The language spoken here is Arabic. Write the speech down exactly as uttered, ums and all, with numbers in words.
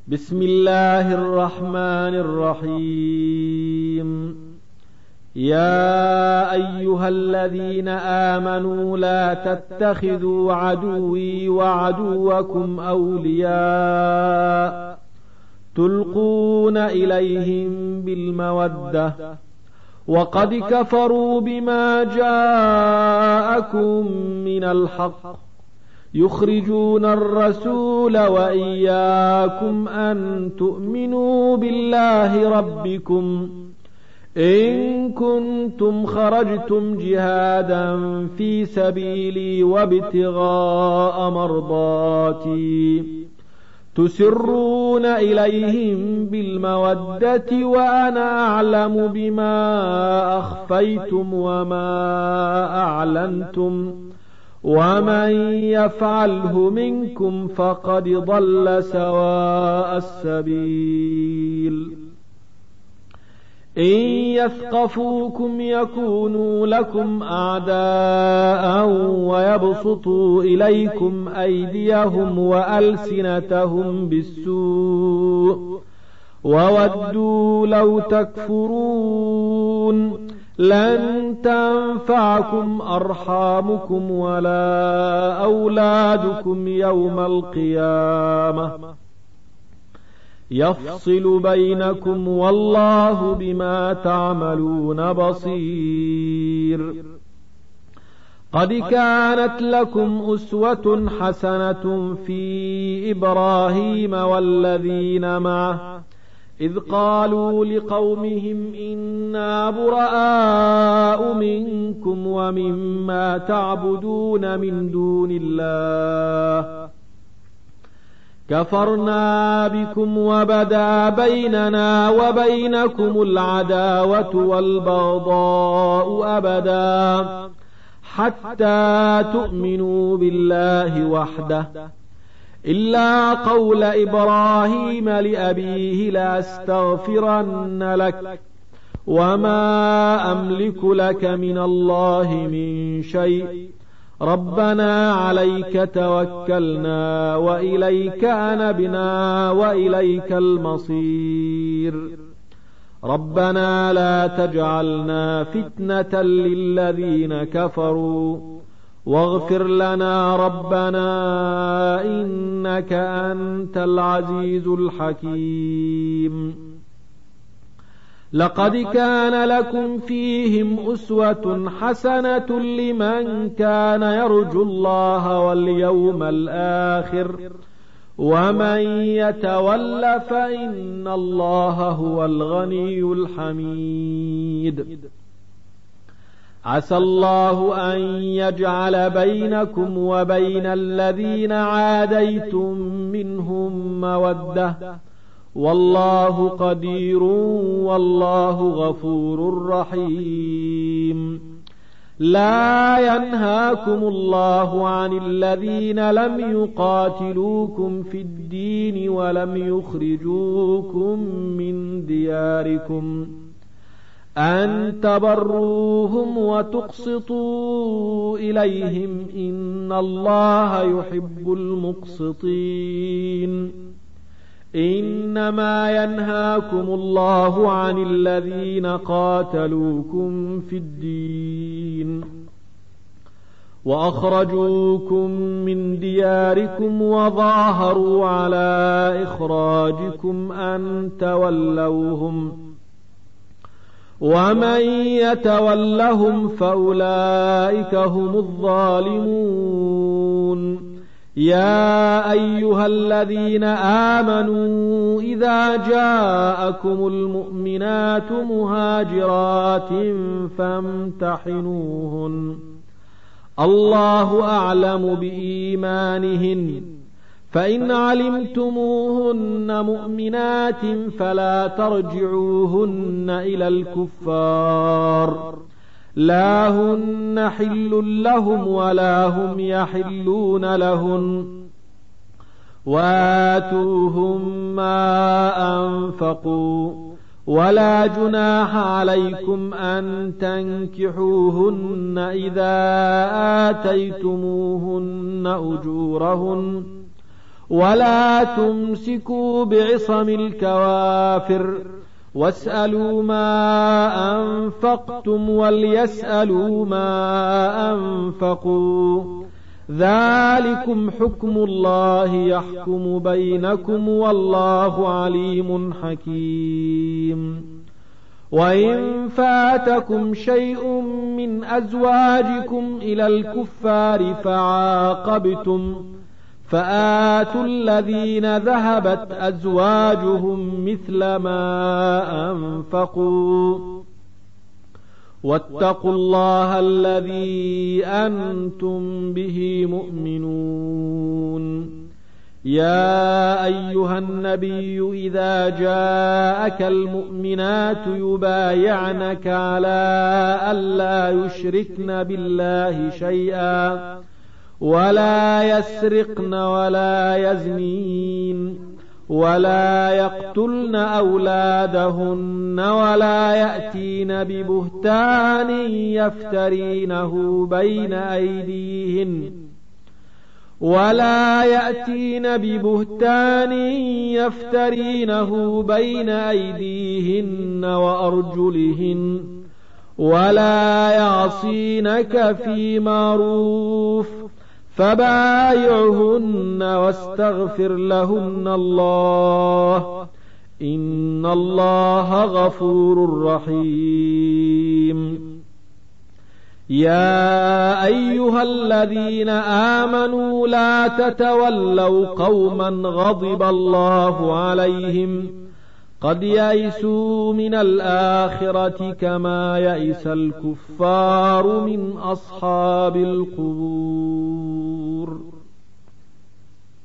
بسم الله الرحمن الرحيم. يا أيها الذين آمنوا لا تتخذوا عدوي وعدوكم أولياء تلقون إليهم بالمودة وقد كفروا بما جاءكم من الحق يخرجون الرسول وإياكم أن تؤمنوا بالله ربكم إن كنتم خرجتم جهادا في سبيلي وابتغاء مرضاتي تسرون إليهم بالمودة وأنا أعلم بما أخفيتم وما أعلنتم ومن يفعله منكم فقد ضل سواء السبيل. إن يثقفوكم يكونوا لكم أعداء ويبسطوا إليكم أيديهم وألسنتهم بالسوء وودوا لو تكفرون لن تنفعكم أرحامكم ولا أولادكم يوم القيامة يفصل بينكم والله بما تعملون بصير. قد كانت لكم أسوة حسنة في إبراهيم والذين معه إذ قالوا لقومهم إنا براء منكم ومما تعبدون من دون الله كفرنا بكم وبدا بيننا وبينكم العداوة والبغضاء أبدا حتى تؤمنوا بالله وحده إلا قول إبراهيم لأبيه لأستغفرن لك وما أملك لك من الله من شيء ربنا عليك توكلنا وإليك أنبنا وإليك المصير ربنا لا تجعلنا فتنة للذين كفروا واغفر لنا ربنا إنك أنت العزيز الحكيم. لقد كان لكم فيهم أسوة حسنة لمن كان يرجو الله واليوم الآخر ومن يتول فإن الله هو الغني الحميد. عسى الله أن يجعل بينكم وبين الذين عاديتم منهم مودة والله قدير والله غفور رحيم. لا ينهاكم الله عن الذين لم يقاتلوكم في الدين ولم يخرجوكم من دياركم أن تبروهم وتقسطوا إليهم إن الله يحب المقسطين. إنما ينهاكم الله عن الذين قاتلوكم في الدين وأخرجوكم من دياركم وظاهروا على إخراجكم أن تولوهم ومن يتولهم فأولئك هم الظالمون. يا أيها الذين آمنوا إذا جاءكم المؤمنات مهاجرات فامتحنوهن الله أعلم بإيمانهن فإن علمتموهن مؤمنات فلا ترجعوهن إلى الكفار لا هن حل لهم ولا هم يحلون لهن وآتوهم ما أنفقوا ولا جناح عليكم أن تنكحوهن إذا آتيتموهن أجورهن ولا تمسكوا بعصم الكوافر واسألوا ما أنفقتم وليسألوا ما أنفقوا ذلكم حكم الله يحكم بينكم والله عليم حكيم وإن فاتكم شيء من أزواجكم إلى الكفار فعاقبتم فآتوا الذين ذهبت أزواجهم مثل ما أنفقوا واتقوا الله الذي أنتم به مؤمنون يا أيها النبي إذا جاءك المؤمنات يبايعنك على ألا يشركن بالله شيئا ولا يسرقن ولا يزنين ولا يقتلن أولادهن ولا يأتين ببهتان يفترينه بين أيديهن ولا يأتين ببهتان يفترينه بين أيديهن وأرجلهن ولا يعصينك في معروف فبايعهن واستغفر لهن الله إن الله غفور رحيم يا أيها الذين آمنوا لا تتولوا قوما غضب الله عليهم قد يئسوا من الآخرة كما يئس الكفار من أصحاب القبور